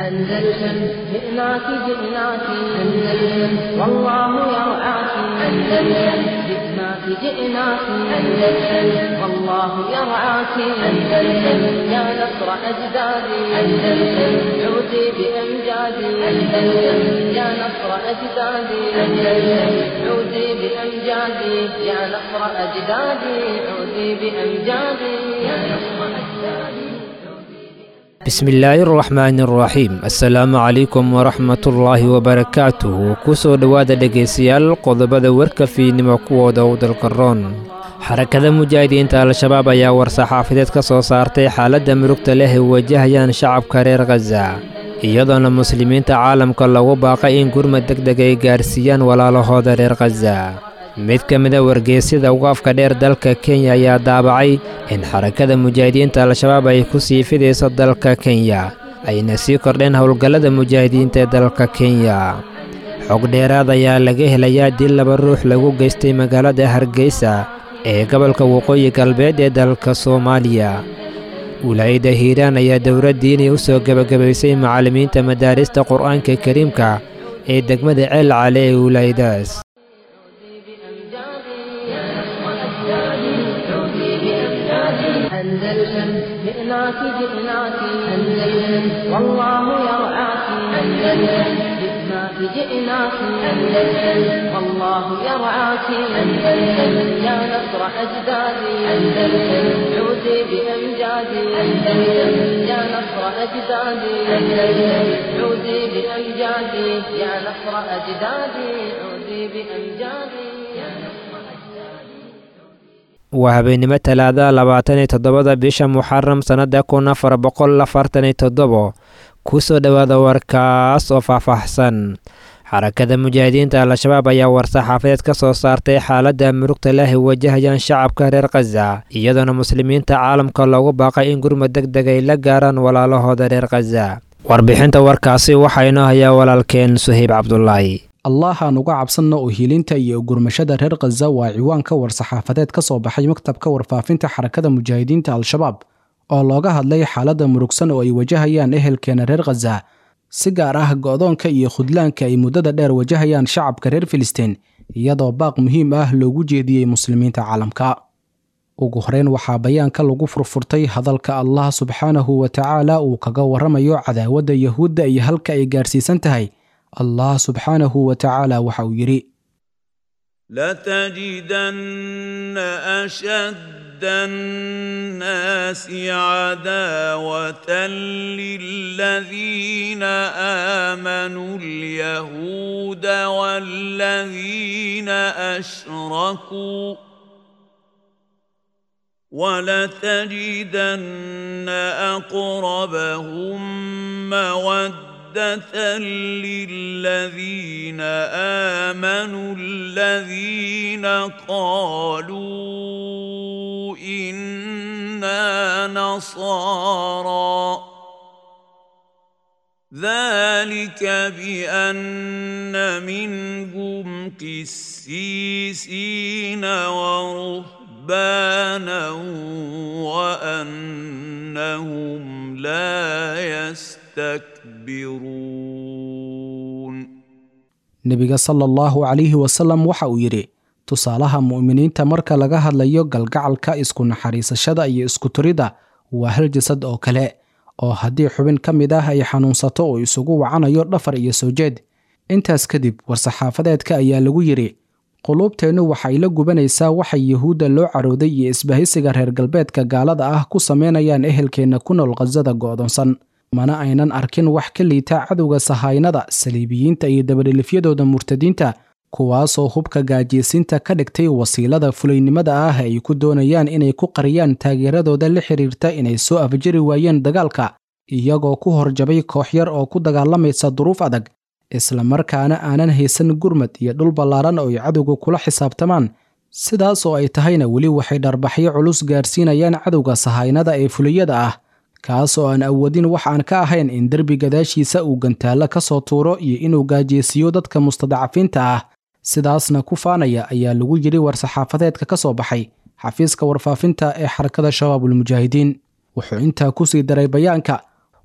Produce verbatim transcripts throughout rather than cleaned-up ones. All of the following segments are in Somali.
أندلسن جئناك جئناك أندلسن والله يرعاك أندلسن جئناك جئناك أندلسن والله يرعاك أندلسن يا نصر أجدادي أندلسن عودي بأمجادي أندلسن يا نصر أجدادي أندلسن عودي بأمجادي يا نصر أجدادي عودي بأمجادي يا نصر أجدادي. bismillaahi raxmaani raxiim assalaamu calaykum waraxmatullaahi wabarakaatuhu kusoo dhowaada dhegaystayaal qodobada warka fiidnimo kuwooda u dalka roon xarakada mujaahidiinta al-shabaab ayaa war-saxaafadeed ka soo saartay xaaladda murugta leh ay wajahayaan shacabka reer khaza iyadoona muslimiinta caalamka lagu baaqay in gurmad degdeg ay gaarsiiyaan walaalahooda reer khaza mid ka mid a wargeysyada ugu afka dheer dalka kenya ayaa daabacay in xarakada mujaahidiinta al-shabaab ay ku sii fidayso dalka kenya ayna sii kordheen howlgallada mujaahidiinta ee dalka kenya xog dheeraad ayaa laga helayaa dil laba ruux lagu geystay magaalada hargeysa ee gobolka waqooyi galbeed ee dalka soomaaliya wilaayadda hiiraan ayaa dowladdiinay u soo gebagabaysay macallimiinta madaarista qur'aanka kariimka ee degmada ceel cale ee wilaayadaas. أندلسن جئناك جئناك أندلسن والله يرعاك أندلسن جئناك جئناك أندلسن والله يرعاك أندلسن يا نصر أجدادي أندلسن عودي بأمجادي أندلسن يا نصر أجدادي أندلسن عودي بأمجادي يا نصر أجدادي عودي بأمجادي يا نصر. waa habeenimo talaada labaatan iyo toddobada bisha muxaram sannada kun afar boqol afartan iyo toddobo kusoo dhowaada warkaas oo faahfaahsan xarakada mujaahidiinta al-shabaab ayaa war-saxaafadeed ka soo saartay xaaladda murugta leh ay wajahayaan shacabka reer khaza iyadoona muslimiinta caalamka loogu baaqay in gurmad degdeg ay la gaaraan walaalahooda reer khaza warbixinta warkaasi waxaa inoo hayaa walaalkeen suhayb cabdulaahi. allah aan uga cabsanno oo hiilinta iyo gurmashada reer khaza waa ciwaanka war-saxaafadeed ka soo baxay maktabka warfaafinta xarakada mujaahidiinta al-shabaab oo looga hadlay xaaladda murugsan oo ay wajahayaan ehelkeena reer khaza si gaar ah go'doonka iyo khudlaanka ay muddada dheer wajahayaan shacabka reer filistiin iyadoo baaq muhiim ah loogu jeediyey muslimiinta caalamka. ugu horeyn waxaa bayaanka lagu furfurtay hadalka allah subxaanahu wa tacaala uu kaga warramayo cadaawadda yahuudda iyo halka ay gaarsiisan tahay. الله سبحانه وتعالى وحو يري لتجدن أشد الناس عداوة للذين آمنوا اليهود والذين أشركوا ولتجدن أقربهم مودة للذين آمنوا الذين قالوا إنا نصارى ذلك بأن منهم قسيسين ورهبانا وأنهم لا يستكبرون. nebiga sala allahu calayhi wasalam waxa uu yidhi tusaalaha mu'miniinta marka laga hadlayo galgacalka isku naxariisashada iyo isku turidda waa hal jasad oo kale oo haddii xubin ka mid ah ay xanuunsato oo isugu wacanayo dhafar iyo soo jeed. intaas kadib war-saxaafadeedka ayaa lagu yidhi quluubteennu waxay la gubanaysaa waxay yahuudda loo carooday iyo isbahaysiga reer galbeedka gaalada ah ku samaynayaan ehelkeenna ku nool khasada go'doonsan mana aynan arkin wax ka liita cadowga sahaynada saliibiyiinta iyo dabadhelifyadooda murtadiinta kuwaasoo hubka gaajiysinta ka dhigtay wasiilada fulaynimada ah ay ku doonayaan inay ku qariyaan taageeradooda la xiriirta inay soo afjari waayeen dagaalka iyagoo ku horjabay koox yar oo ku dagaalamaysa duruuf adag isla markaana aanan haysan gurmad iyo dhul ballaaran oo ay cadowga kula xisaabtamaan sidaas oo ay tahayna weli waxay dharbaxyo culus gaarsiinayaan cadowga sahaynada ee fuliyada ah kaas oo aan awoodin wax aan ka ahayn in derbi gadaashiisa uu gantaalo ka soo tuuro iyo inuu gaajeysiiyo dadka mustadacafiinta ah sidaasna ku faanaya ayaa lagu yiri war-saxaafadeedka ka soo baxay xafiiska warfaafinta ee xarakada shabaabul mujaahidiin wuxuu intaa ku sii daray bayaanka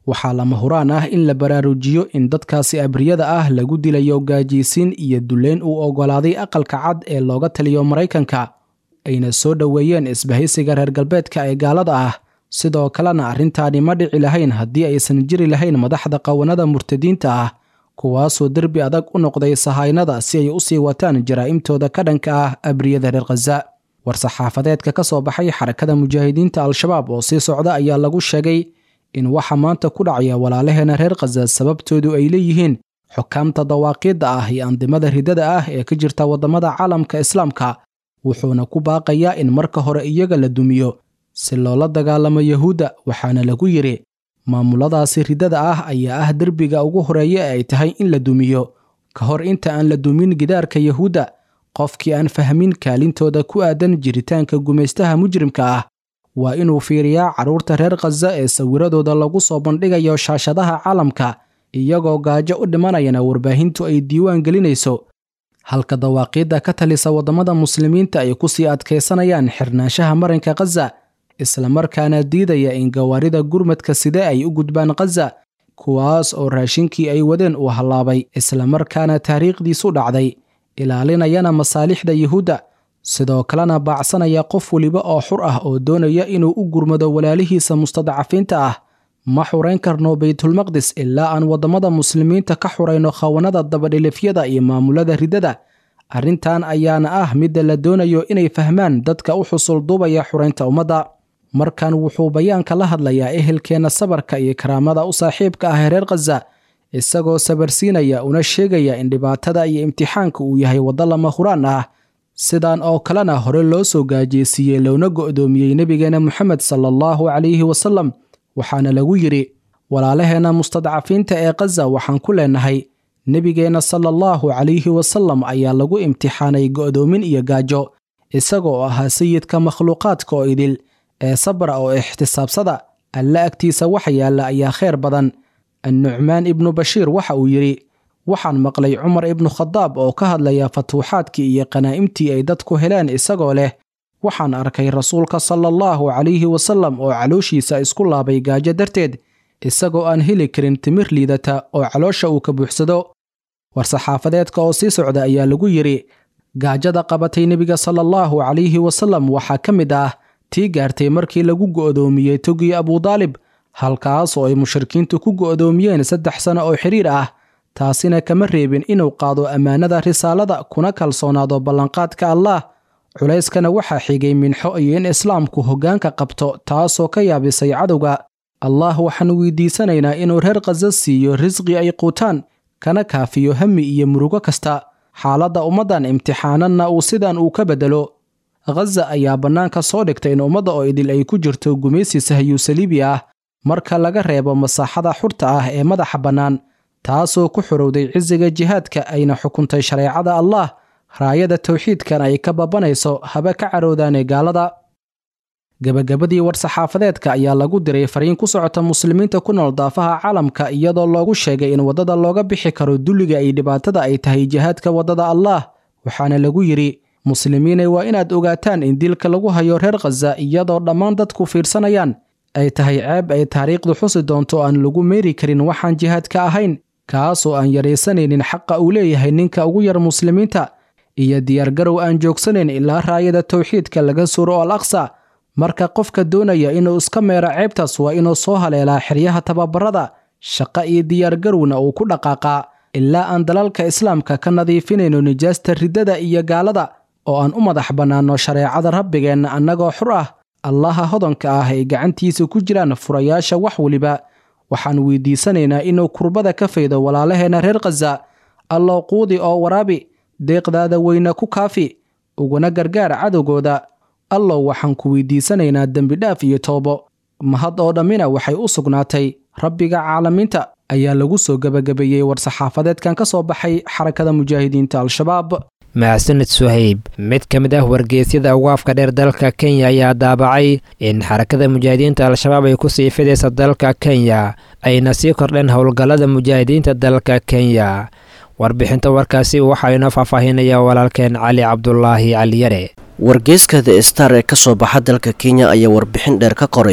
waxaa lama huraan ah in la baraarujiyo in dadkaasi abriyada ah lagu dilayo gaajiysiin iyo duleyn uu oggolaaday aqalka cad ee looga taliyo Maraykanka ayna soo dhoweeyeen isbahaysiga reer galbeedka ee gaalada ah sidoo kalena arrintaani ma dhici lahayn haddii aysan jiri lahayn madaxda qawanada murtadiinta ah kuwaasoo derbi adag u noqday sahaynada si ay u sii wataan jaraa'imtooda ka dhanka ah abriyada reer Gaza. war-saxaafadeedka ka soo baxay xarakada mujaahidiinta al-shabaab oo sii socda ayaa lagu sheegay in waxa maanta ku dhacaya walaalaheena reer Gaza sababtoodu ay leeyihiin xukaamta dawaaqiidda ah iyo andimada ridada ah ee ka jirta wadamada caalamka islaamka wuxuuna ku baaqayaa in marka hore iyaga la dumiyo si loola dagaalamo yahuudda waxaana lagu yiri maamuladaasi ridada ah ayaa ah derbiga ugu horeeya ee ay tahay in la dumiyo ka hor inta aan la dumin gidaarka yahuudda qofkii aan fahmin kaalintooda ku aadan jiritaanka gumaystaha mujrimka ah waa inuu fiiriyaa carruurta reer Gaza ee sawiradooda lagu soo bandhigayo shaashadaha caalamka iyagoo gaajo u dhimanayana warbaahintu ay diiwaan gelinayso halka dawaaqiidda ka talisa wadamada muslimiinta ay ku sii adkaysanayaan xirnaanshaha marinka Gaza isla markaana diidaya in gawaarida gurmadka sida ay u gudbaan Gaza kuwaas oo raashinkii ay wadeen uu halaabay isla markaana taariikhdiisu dhacday ilaalinayana masaalixda yahuudda sidoo kalena baacsanaya qof waliba oo xur ah oo doonaya inuu u gurmado walaalihiisa mustadcafiinta ah ma xurayn karno baytulmaqdis ilaa aan wadamada muslimiinta ka xurayno khawanada dabadhilifyada iyo maamulada ridada arrintan ayaana ah midda la doonayo inay fahmaan dadka u xusul duubaya xuraynta ummadda markan wuxuu bayaanka la hadlayaa ehelkeena sabarka iyo karaamada u saaxiibka ah reer Gaza isagoo sabarsiinaya una sheegaya in dhibaatada iyo imtixaanka uu yahay wada lama huraan ah sidaan oo kalena hore loo soo gaajeysiiyey loona go'doomiyey nabigeena Muhammad sallallahu alayhi wasallam waxaana lagu yiri walaalaheena mustadcafiinta ee Gaza waxaan ku leenahay nabigeena sallallahu alayhi wasallam ayaa lagu imtixaanay go'doomin iyo gaajo isagoo ahaa sayidka makhluuqaadka oo idil ee sabra oo ixtisaabsada alla agtiisa waxa yaala ayaa khayr badan النعمان ibn Bashir waxa uu yiri waxaan maqlay Umar ibn Khattab oo ka hadlaya fatuuxaadkii iyo qanaa'imtii ay dadku heleen isagoo leh waxaan arkay rasuulka sallallahu alayhi wasallam oo calooshiisa isku laabay gaajo darteed isagoo aan heli karin timir liidata oo caloosha uu ka buuxsado war-saxaafadeedka oo sii socda ayaa lagu yiri gaajada qabatay nabiga sallallahu alayhi wasallam waxa ka mid ah tii gaartay markii lagu go'doomiyey togii Abu Talib halkaas oo ay mushrikiintu ku go'doomiyeen saddex sano oo xiriir ah taasina kama reebin inuu qaado amaanada risaalada kuna kalsoonaado ballanqaadka Allah culayskana waxaa xigay minxo iyo in islaamku hoggaanka qabto taasoo ka yaabisay cadowga Allah waxaan weydiisanaynaa inuu reer Gaza siiyo risqi ay quutaan kana kaafiyo hami iyo murugo kasta xaaladda ummadan imtixaanana uu sidan uu ka bedelo Gaza ayaa bannaanka soo dhigtay in ummadda oo idil ay ku jirto gumaysi sahyu saliibi ah marka laga reebo masaaxada xurta ah ee madaxa bannaan taasoo ku xorowday cisiga jihaadka ayna xukuntay shareecada Allah raayada tawxiidkan ay ka babanayso haba ka caroodaane gaalada gabagabadii war-saxaafadeedka ayaa lagu diray fariin ku socota muslimiinta ku nool daafaha caalamka iyadoo loogu sheegay in wadada looga bixi karo dulliga ay dhibaatada ay tahay jihaadka wadada Allah waxaana lagu yiri muslimiinay waa inaad ogaataan in dilka lagu hayo reer Gaza iyadoo dhammaan dadku fiirsanayaan ay tahay ceeb ay taariikhdu xusi doonto aan lagu meeri karin waxaan jihaadka ahayn kaasoo aan yaraysanaynin xaqa uu leeyahay ninka ugu yar muslimiinta iyo diyaargarow aan joogsanayn ilaa raayada tawxiidka laga suro al-aqsa marka qofka doonaya inuu iska meero ceebtaas waa inuu soo haleelaa xiryaha tababarada shaqo iyo diyaargarowna uu ku dhaqaaqaa ilaa aan dalalka islaamka ka nadiifinayno nijaasta ridada iyo gaalada oo aan u madax bannaano shareecada rabbigeenna annagoo xur ah allaha hodanka ah ay gacantiisa ku jiraan furayaasha wax waliba waxaan weydiisanaynaa inuu kurbada ka faydo walaalaheena reer Gaza allow quudi oo waraabi deeqdaada weyna ku kaafi uguna gargaar cadowgooda allow waxaan ku weydiisanaynaa dembi dhaaf iyo toobo mahad oo dhammina waxay u sugnaatay rabbiga caalamiinta ayaa lagu soo gabagabeeyey war-saxaafadeedkan ka soo baxay xarakada mujaahidiinta al-shabaab mahadsanid suhayb mid ka mid ah wargeysyada ugu afka dheer dalka Kenya ayaa daabacay in xarakada mujaahidiinta al-shabaab ay ku sii fidayso dalka Kenya ayna sii kordheen howlgallada mujaahidiinta dalka Kenya warbixinta warkaasi waxaa inoo faahfaahinaya walaalkeen Cali Cabdulaahi Cali Yare wargeyska The Star ee ka soo baxa dalka Kenya ayaa warbixin dheer ka qoray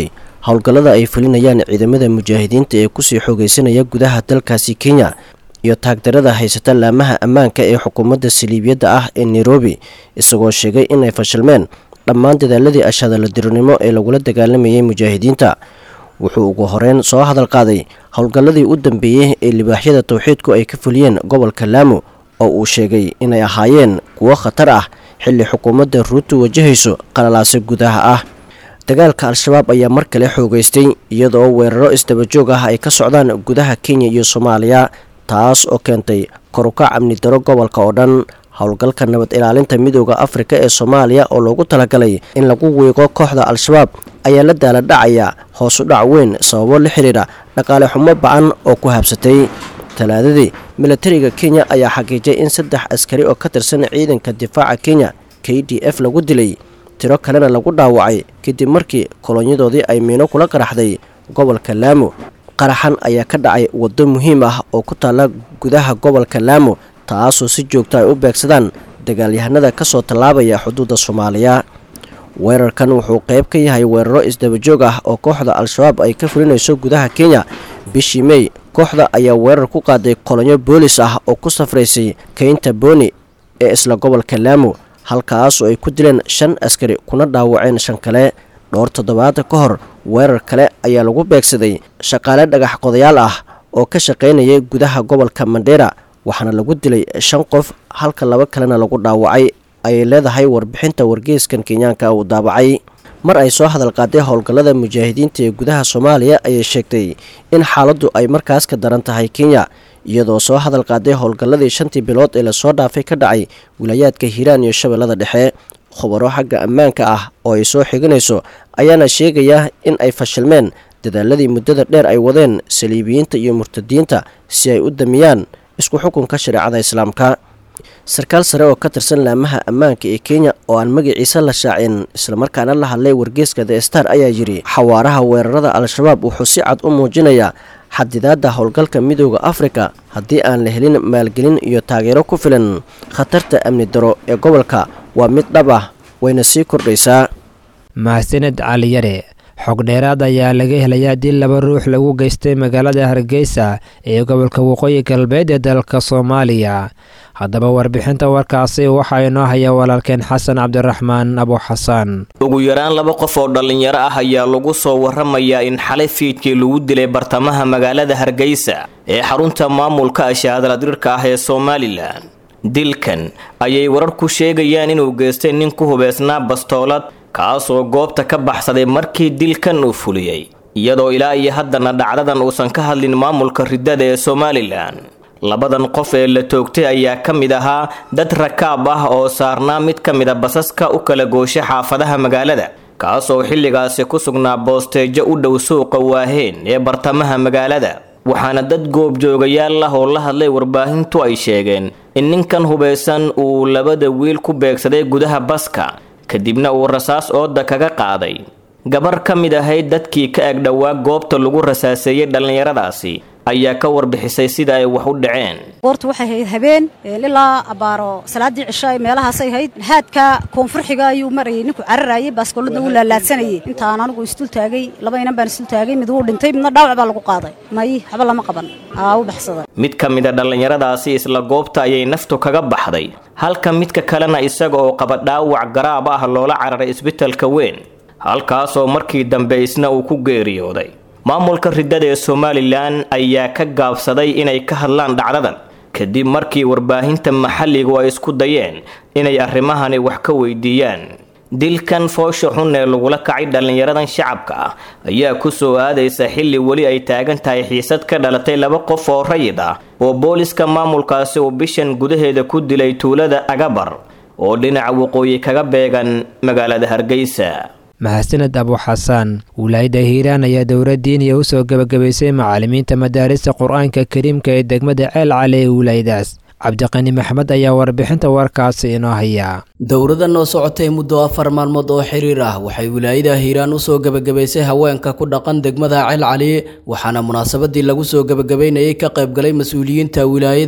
howlgallada ay fulinayaan ciidamada mujaahidiinta ee kusii xoogaysanaya gudaha dalkaasi Kenya iyo taagdarada haysata laamaha ammaanka ee xukuumadda saliibiyadda ah ee Nairobi isagoo sheegay inay fashilmeen dhammaan dadaaladii ashadala dirirnimo ee lagula dagaalamayay mujaahidiinta. wuxuu ugu horeyn soo hadal qaaday howlgalladii u dambeeyay ee libaaxyada tawxiidku ay ka fuliyeen gobolka Lamu oo uu sheegay inay ahaayeen kuwo khatar ah xilli xukuumadda Ruto wajahayso qalalaase gudaha ah. dagaalka al-shabaab ayaa mar kale xoogaystay iyadoo weeraro isdaba joog ah ay ka socdaan gudaha Kenya iyo Soomaaliya taas oo keentay kor u kac amni daro gobolka oo dhan. howlgalka nabad ilaalinta midowga Afrika ee Soomaaliya oo loogu talagalay in lagu weeqo kooxda al-shabaab ayaa la daala dhacaya hoos u dhac weyn sababo la xiriira dhaqaale xumo ba'an oo ku habsatay. talaadadii militariga Kenya ayaa xaqiijiyay in saddex askari oo ka tirsan ciidanka difaaca Kenya K D F lagu dilay, tiro kalena lagu dhaawacay kadib markii kolonyadoodii ay miino kula qaraxday gobolka Lamu. qaraxan ayaa ka dhacay waddo muhiim ah oo ku taala gudaha gobolka Lamu taasoo si joogto ay u beegsadaan dagaalyahanada ka soo tallaabaya xuduudda Soomaaliya. weerarkan wuxuu qayb ka yahay weeraro isdaba joog ah oo kooxda al-shabaab ay ka fulinayso gudaha Kenya. bishii May kooxda ayaa weerar ku qaaday kolonyo boolis ah oo ku safraysay keynta Boni ee isla gobolka Lamu halkaas oo ay ku dileen shan askari kuna dhaawaceen shan kale. dhowr toddobaad ka hor weerar kale ayaa lagu beegsaday shaqaale dhagax qodayaal ah oo ka shaqaynayay gudaha gobolka Mandera waxaana lagu dilay shan qof halka laba kalena lagu dhaawacay ay leedahay warbixinta wargeyskan Kenyaanka uu daabacay. mar ay soo hadal qaaday howlgallada mujaahidiinta ee gudaha Soomaaliya ayay sheegtay in xaaladdu ay markaas ka daran tahay Kenya iyadoo soo hadal qaaday howlgalladii shantii bilood ee la soo dhaafay ka dhacay wilayaadka Hiiraan iyo Shabeellada Dhexe. khubaro xagga ammaanka ah oo ay soo xiganayso ayaana sheegaya in ay fashilmeen dadaaladii muddada dheer ay wadeen saliibiyiinta iyo murtadiinta si ay u damiyaan isku xukunka shariicada islaamka. sarkaal sare oo ka tirsan laamaha ammaanka ee Kenya oo aan magaciisa la shaacin isla markaana la hadlay wargeyska The Star ayaa yiri xawaaraha weerarada al-shabaab wuxuu si cad u muujinayaa xadidaadda howlgalka midowga Afrika haddii aan la helin maalgelin iyo taageero ku filan. khatarta amni daro ee gobolka waa mid dhab ah wayna sii kordhaysaa. mahadsaned cali yare. xog dheeraad ayaa laga helayaa dil laba ruux lagu geystay magaalada Hargeysa ee gobolka waqooyi galbeed ee dalka Soomaaliya. haddaba warbixinta warkaasi waxaa inoo haya walaalkeen xasan cabdiraxmaan abu xasan. ugu yaraan laba qof oo dhalinyaro ah ayaa lagu soo waramayaa in xalay fiidkii lagu dilay bartamaha magaalada Hargeysa ee xarunta maamulka ashadala dirirka ah ee Soomaaliland. dilkan ayay warar ku sheegayaan inuu geystay nin ku hubeysnaa bastoolad kaasoo goobta ka baxsaday markii dilkan uu fuliyay iyadoo ilaa iyo haddana dhacdadan uusan ka hadlin maamulka ridada ee Soomaaliland. labadan qof ee la toogtay ayaa ka mid ahaa dad rakaab ah oo saarnaa mid ka mid a basaska u kala gooshay xaafadaha magaalada kaasoo xilligaasi ku sugnaa boosteejo u dhow suuqa Waaheen ee bartamaha magaalada. waxaana dad goobjoogayaal ah oo la hadlay warbaahintu ay sheegeen in ninkan hubeysan uu labada wiil ku beegsaday gudaha baska kadibna uu rasaas ooda kaga qaaday. gabar ka mid ahayd dadkii ka ag dhowaa goobta lagu rasaaseeyay dhalinyaradaasi ayaa ka warbixisay sida ay wax u dhaceen. goortu waxay ahayd habeen ilaa abaaro salaadii cishay meelahaas ay ahayd haadka koonfurxiga ayuu marayay ninku cararayay baaskoolada uu laalaadsanayay intaan anigu istul taagay laba inan baan istul taagay mid uu dhintay midna dhaawac baa lagu qaaday may haba lama qaban aa u baxsaday. mid ka mid a dhalinyaradaasi isla goobta ayay naftu kaga baxday halka midka kalena isaga oo qaba dhaawac garaab ah loola cararay isbitaalka weyn halkaasoo markii dambe isna uu ku geeriyooday. maamulka ridada ee Soomaaliland ayaa ka gaabsaday inay ka hadlaan dhacdadan kadib markii warbaahinta maxalligu ay isku dayeen inay arrimahani wax ka weydiiyaan. dilkan foosho xun ee lagula kacay dhalinyaradan shacabka ah ayaa ku soo aadaysa xilli weli ay taagan tahay xiisad ka dhalatay laba qof oo rayid ah oo booliska maamulkaasi uu bishan gudaheeda ku dilay tuulada Agabar oo dhinaca waqooyi kaga beegan magaalada Hargeysa. mahadsaned abu xasan. wilaayada Hiiraan ayaa dowlad diiniya u soo gabagabaysay macallimiinta madaarista qur-aanka kariimka ee degmada Ceel Cali ee wilaayadaas. cabdiqani maxmed ayaa warbixinta warkaasi inoo haya. dowladan oo socotay muddo afar maalmood oo xiriir ah waxay wilaayada Hiiraan u soo gabagabaysay haweenka ku dhaqan degmada Ceel Cali waxaana munaasabadii lagu soo gabagabaynayay ka qayb galay mas'uuliyiinta wilaayada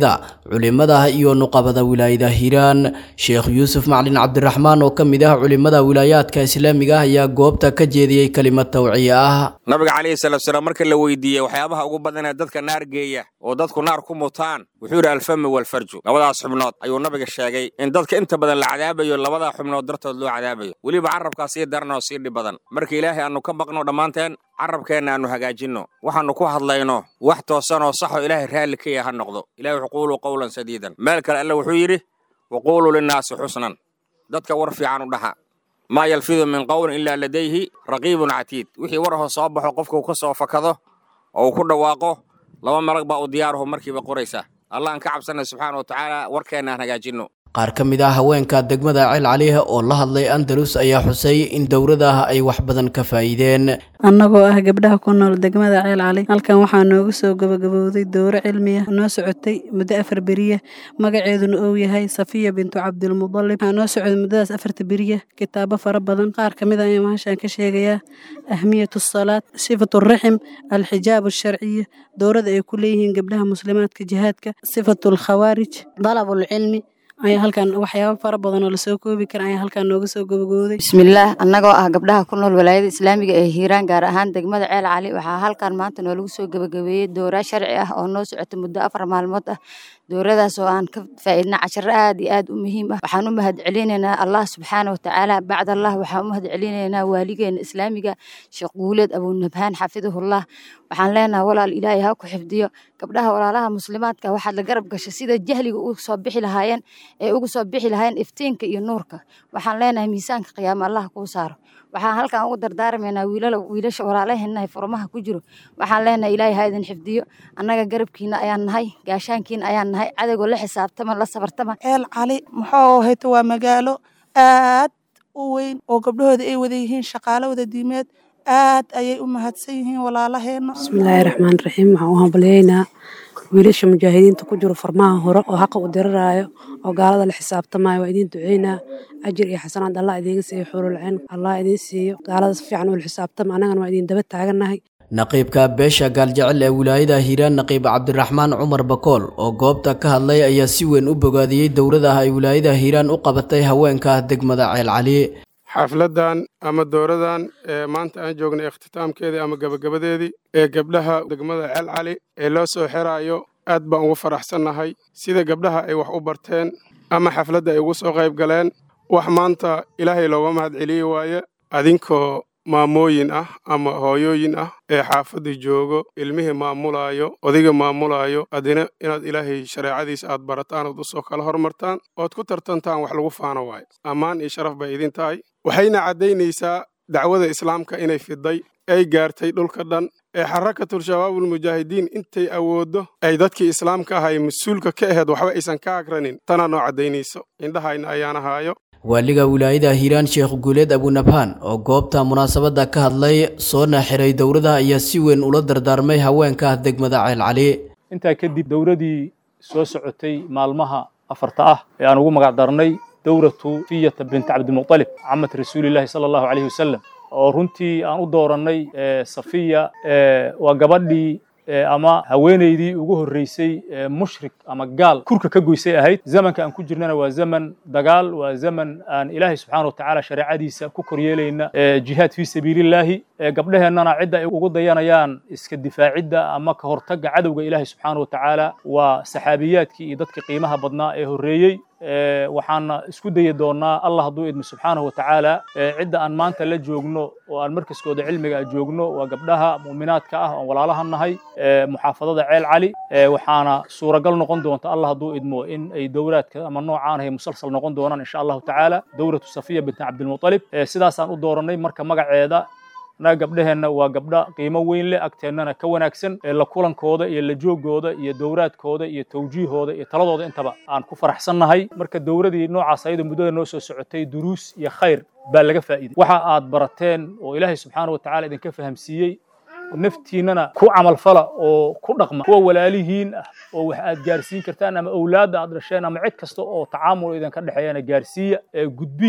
culimada iyo nuqabada wilaayada hiiraan. Sheekh yuusuf macalin cabdiraxmaan oo ka mid ah culimada wilaayaadka islaamiga ah ayaa goobta ka jeediyey kelimad tawciye ah. nabiga calayhi salaatu wasalaam marka la weydiiyey waxyaabaha ugu badan ee dadka naar geeya oo dadku naar ku mutaan wuxuu yidhi alfamu walfarju, labadaas xubnood ayuu nabiga sheegay in dadka inta badan la cadaabayo labadaa xubnood dartood loo cadaabayo, weliba carabkaa sii daran oo sii dhib badan. marka ilaahay aanu ka baqno dhammaanteen carabkeenna aanu hagaajinno, waxaannu ku hadlayno wax toosan oo saxoo ilaahay raalli ka yaha noqdo. ilahay wuxuu quuluu qowlan sadiidan, meel kale alle wuxuu yidhi waquuluu linnaasi xusnan, dadka war fiican u dhaha. maa yalfidu min qowlin ilaa ladayhi raqiibun catiid, wixii war ahoo soo baxo qofka uu ka soo fakado oo uu ku dhawaaqo laba malag baa u diyaaraho markiiba qoraysa. allah aan ka cabsanay subxaana wa tacaala warkeenna aan hagaajinno. qaar ka mid ah haweenka degmada Ceel Cali oo la hadlay Andalus ayaa xusay in dowrada ay wax badan ka faa'iideen. annagoo ah gabdhaha ku nool degmada Ceel Cali halkan waxaa noogu soo gabagabowday dowro cilmi ah noo socotay muddo afar beriye, magaceeduna uu yahay Safiya bintu Cabdul Mudallib. waxaa noo socday muddadaas afarta beriye kitaabo fara badan. qaar ka mid ah ayaan waxaan ka sheegayaa ahmiyatu salaat, sifatu raxim, alxijaab sharciya, dowrada ay ku leeyihiin gabdhaha muslimaadka jihaadka, sifatu khawaarij, dalabul cilmi ayaa halkan waxyaabo fara badan oo la soo koobi kara ayaa halkan nooga soo gabagooday. bismillaah, annagoo ah gabdhaha ku nool walaayada islaamiga ee Hiiraan gaar ahaan degmada Ceel Cali waxaa halkan maanta noolagu soo gabagabeeyay dowra sharci ah oo noo socotay muddo afar maalmood ah. dowradaas oo aan ka faa'iidnay casharo aad iyo aad u muhiim ah. waxaan u mahadcelinaynaa Allah subxaanahu wa tacaala. bacd Allah waxaan u mahadcelinaynaa waaligeena islaamiga Sheekh Guuleed Abu Nabhaan xafidahullah. waxaan leenahay walaal ilaahay ha ku xifdiyo gabdhaha walaalaha muslimaadka. waxaad la garab gashay sida jahliga ugu soo bixi lahaayeen ee ugu soo bixi lahaayeen iftiinka iyo nuurka. waxaan leenahay miisaanka qiyaamo Allah kuu saaro. waxaan halkan ugu dardaarmaynaa wiilala wiilasha walaalaheena ee furmaha ku jiro. waxaan leenahay ilaahay ha idin xifdiyo, annaga garabkiina ayaan nahay, gaashaankiina ayaan nahay, cadowga la xisaabtama la sabartama. Ceel Cali muxuu hayto waa magaalo aad u weyn oo gabdhahooda ay wada yihiin shaqaale wada diimeed. aad ayay u mahadsan yihiin walaalaheena. bismillaahi raxmaani raxiim. waxaan u hambalyeynaa wiilasha mujaahidiinta ku jiro farmaha hore oo xaqa u dirirayo oo gaalada la xisaabtamayo. waa idiin duceynaa ajir iyo xasanaad Allah idiinga siiyo, xurul cin Allah idiin siiyo, gaalada si fiican u xisaabtama, annagana waa idiin daba taagannahay. naqiibka beesha gaaljecel ee wilaayada Hiiraan naqiib Cabdiraxmaan Cumar Bakool oo goobta ka hadlay ayaa si weyn u bogaadiyey dowrada ay wilaayada Hiiraan u qabatay haweenka degmada Ceel Cali. xafladan ama dowradan ee maanta aan joognay ikhtitaamkeedii ama gabagabadeedii ee gabdhaha degmada Ceel Cali ee loo soo xiraayo aad baan ugu faraxsannahay sida gabdhaha ay wax u barteen ama xafladda ay ugu soo qayb galeen. wax maanta ilaahay looga mahadceliyey waaye adinkoo maamooyin ah ama hooyooyin ah ee xaafadda joogo, ilmihii maamulaayo, odayga maamulaayo, adina inaad ilaahay shareecadiisa aad barataan ood usoo kala hormartaan ood ku tartantaan wax lagu faano waayo. ammaan iyo sharaf bay idin tahay. waxayna caddaynaysaa dacwada islaamka inay fiday ay gaartay dhulka dhan ee xarakatul shabaabul mujaahidiin intay awooddo ay dadkii islaamka ahay mas-uulka ka ahayd waxba aysan ka agranin. tanaa noo caddaynayso indhahayna ayaan ahaayo. waaliga wilaayada Hiiraan Sheekh Guuleed Abu Nabhaan oo goobta munaasabada ka hadlay soona xiray dowrada ayaa si weyn ula dardaarmay haweenka degmada Ceel Cali. intaa kadib dowradii soo socotay maalmaha afarta ah ee aan ugu magac darnay dowratu Safiya bint Cabdul Muttalib ammat rasuulillahi sallallahu alayhi wasallam oo runtii aan u dooranay Safiya waa gabadhii ama haweeneydii ugu horeysay mushrik ama gaal kurka ka goysay ahayd. zamanka aan ku jirnana waa zaman dagaal, waa zaman aan ilaahay subxaanahu wa tacaala shareecadiisa ku koryeelayna jihaad fii sabiilillaahi. gabdhaheennana cidda ay ugu dayanayaan iska difaacidda ama ka hortagga cadowga ilaahay subxaanahu wa tacaala waa saxaabiyaadkii iyo dadkii qiimaha badnaa ee horreeyey. waxaana isku dayi doonaa Allah hadduu idmo subxaanahu wa tacaala cidda aan maanta la joogno oo aan markaskooda cilmiga joogno waa gabdhaha muuminaadka ah oo walaalaha nahay muxaafadada Ceel Cali. waxaana suuragal noqon doonta Allah hadduu idmo in ay dowraadka ama noocaan ay musalsal noqon doonaan insha Allah tacaala dowratu Safiya bint Cabdul Muttalib. sidaasaan u dooranay marka magaceeda naga gabdhaheena waa gabdha qiimo weyn leh agteennana ka wanaagsan la kulankooda iyo la joogooda iyo dowraadkooda iyo tawjiihooda iyo taladooda intaba aan ku faraxsannahay. marka dowradii noocaas ayada muddada noo soo socotay duruus iyo khayr baa laga faa'iiday. waxa aad barateen oo ilaahay subxaanahu wa tacaala idinka fahamsiiyey naftiinana ku camal fala oo ku dhaqma. kuwa walaalihiin ah oo wax aad gaarsiin kartaan ama awlaadda aad dhasheen ama cid kasta oo tacaamul idinka dhexeeyana gaarsiiya ee gudbiya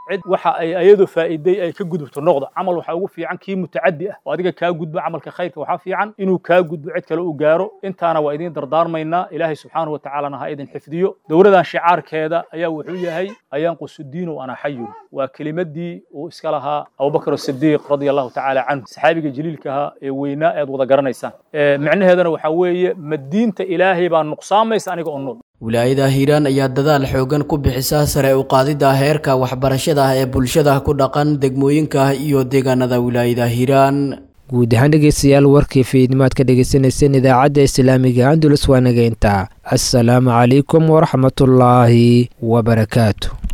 cid waxa ay ayadu faa'iiday ay ka gudubto noqdo camal waxa ugu fiican kii mutacaddi ah oo adiga ka gudbo camalka khayrka waxa fiican inuu ka gudbo cid kale uu gaaro intaana waa idin dardaarmayna ilaahay subxaanahu wa ta'ala ha idin xifdiyo dowladan shicaarkeeda ayaa wuxuu yahay ayaan qusudiin oo ana xayun waa kelimadii uu iska lahaa Abu Bakr as-Siddiq radiyallahu ta'ala anhu saxaabiga jaliilka ah ee weynaa ee wada garanaysaan ee macnaheedana waxa weeye madiinta ilaahay baa nuqsaamaysa aniga oo nool wilaayada hiiraan ayaa dadaal xoogan ku bixisa sare u qaadida heerka waxbarashada ee bulshada ku dhaqan degmooyinka iyo deegaanada wilaayada hiiraan guud ahaan dhegeystayaal warkii fiidnimaad ka dhegeysaneyseen idaacadda islaamiga andalus waa nageynta assalaamu calaykum waraxmatullaahi wabarakaatu